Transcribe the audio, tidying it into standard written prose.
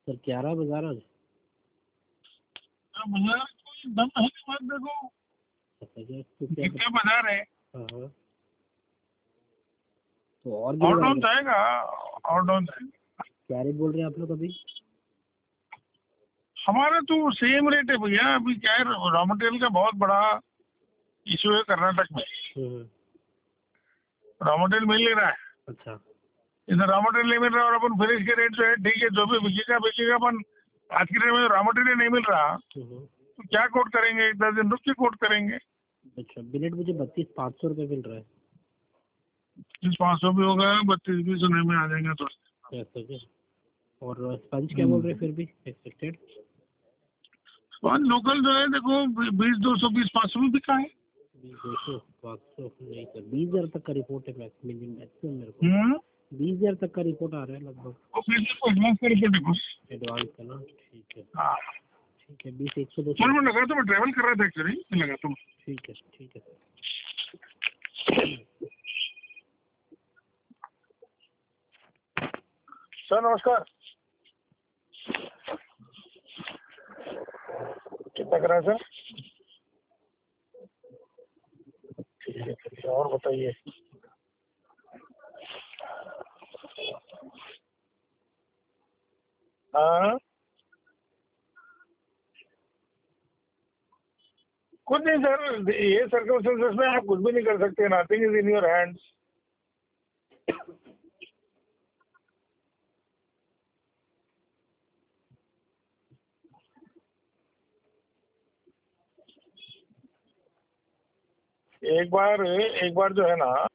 Sir 11 बाजार आज बाजार कोई दम है कि मत देखो तो क्या कितने बाजार है। हाँ हाँ तो और और डाउन जाएगा और डाउन जाएगा। क्या रेट बोल रहे हैं आप लोग अभी? हमारा तो सेम रेट है भैया। अभी क्या है, रॉ मटेरियल का बहुत बड़ा इशू है कर्नाटक में। रॉ मटेरियल मिल नहीं रहा है। अच्छा इधर रॉ मटेरियल नहीं मिल रहा और अपन फिनिश के रेट जो है ठीक है, जो भी बिकेगा अपन आज के डेट में रॉ मटेरियल नहीं मिल रहा तो क्या कोट करेंगे, 10 दिन रुक के कोट करेंगे। अच्छा बिलेट मुझे 32,500 रुपये मिल रहा है। 500 भी होगा, 32 भी सुनने में आ जाएंगे तो। ऐसा क्या? और स्पंज क्या बोल रहे हैं फिर भी एक्सपेक्टेड? स्पंज लोकल जो है देखो 20 220 500 भी बिका है। 20 200 500 नहीं सर, 20,000 तक का रिपोर्ट है मैक्सिमम मेरे को 20,000 तक का रिपोर्ट आ रहा है लगभग। वो फिर से एडवांस का रिपोर्ट है कुछ। एडवांस का ना, ठीक है हाँ ठीक है 20 100 200 चलो मैं लगा तो मैं ट्रैवल कर रहा था एक्चुअली, मैं लगा तो। ठीक है सर नमस्कार। कितना करा सर? ठीक है चलिए और बताइए। हाँ कुछ नहीं सर, ये सर्कमस्टेंसेस में आप कुछ भी नहीं कर सकते। Nothing is in your hands. एक बार जो है ना